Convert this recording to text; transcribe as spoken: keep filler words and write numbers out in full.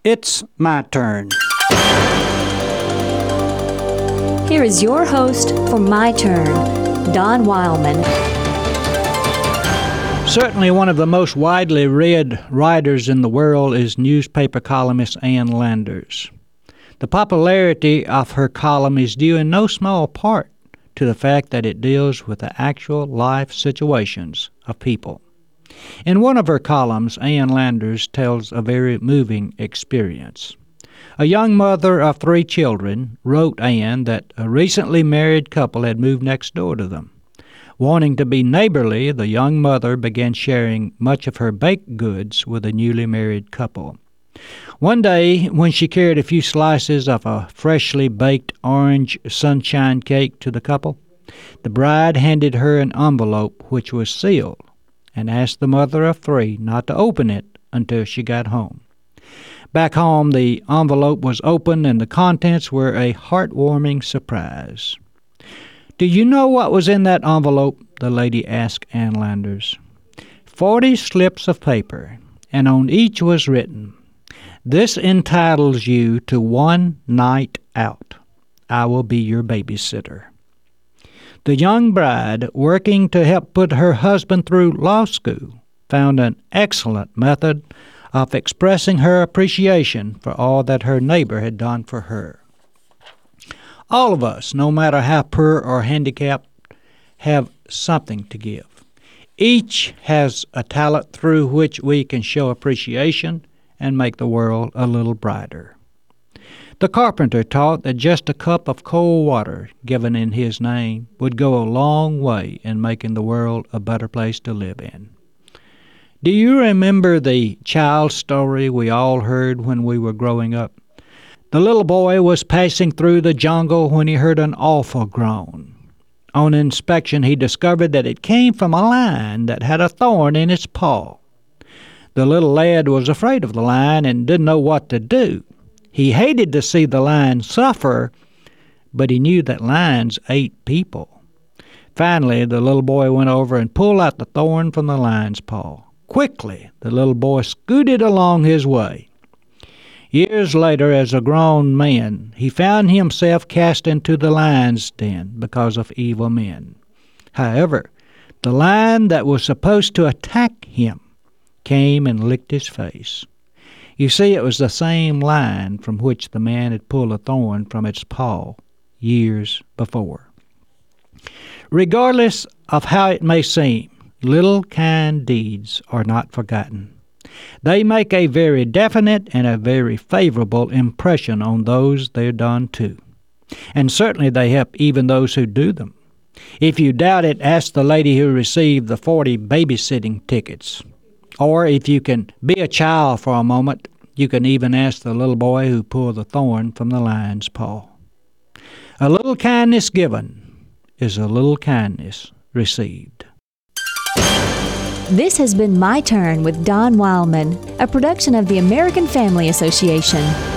It's my turn. Here is your host for My Turn, Don Wildman. Certainly one of the most widely read writers in the world is newspaper columnist Ann Landers. The popularity of her column is due in no small part to the fact that it deals with the actual life situations of people. In one of her columns, Ann Landers tells a very moving experience. A young mother of three children wrote Ann that a recently married couple had moved next door to them. Wanting to be neighborly, the young mother began sharing much of her baked goods with the newly married couple. One day, when she carried a few slices of a freshly baked orange sunshine cake to the couple, the bride handed her an envelope which was sealed and asked the mother of three not to open it until she got home. Back home, the envelope was opened and the contents were a heartwarming surprise. "Do you know what was in that envelope?" the lady asked Ann Landers. Forty slips of paper, and on each was written, "This entitles you to one night out. I will be your babysitter." The young bride, working to help put her husband through law school, found an excellent method of expressing her appreciation for all that her neighbor had done for her. All of us, no matter how poor or handicapped, have something to give. Each has a talent through which we can show appreciation and make the world a little brighter. The carpenter taught that just a cup of cold water given in his name would go a long way in making the world a better place to live in. Do you remember the child story we all heard when we were growing up? The little boy was passing through the jungle when he heard an awful groan. On inspection, he discovered that it came from a lion that had a thorn in its paw. The little lad was afraid of the lion and didn't know what to do. He hated to see the lion suffer, but he knew that lions ate people. Finally, the little boy went over and pulled out the thorn from the lion's paw. Quickly, the little boy scooted along his way. Years later, as a grown man, he found himself cast into the lion's den because of evil men. However, the lion that was supposed to attack him came and licked his face. You see, it was the same lion from which the man had pulled a thorn from its paw years before. Regardless of how it may seem, little kind deeds are not forgotten. They make a very definite and a very favorable impression on those they're done to. And certainly they help even those who do them. If you doubt it, ask the lady who received the forty babysitting tickets. Or if you can be a child for a moment, you can even ask the little boy who pulled the thorn from the lion's paw. A little kindness given is a little kindness received. This has been My Turn with Don Wildman, a production of the American Family Association.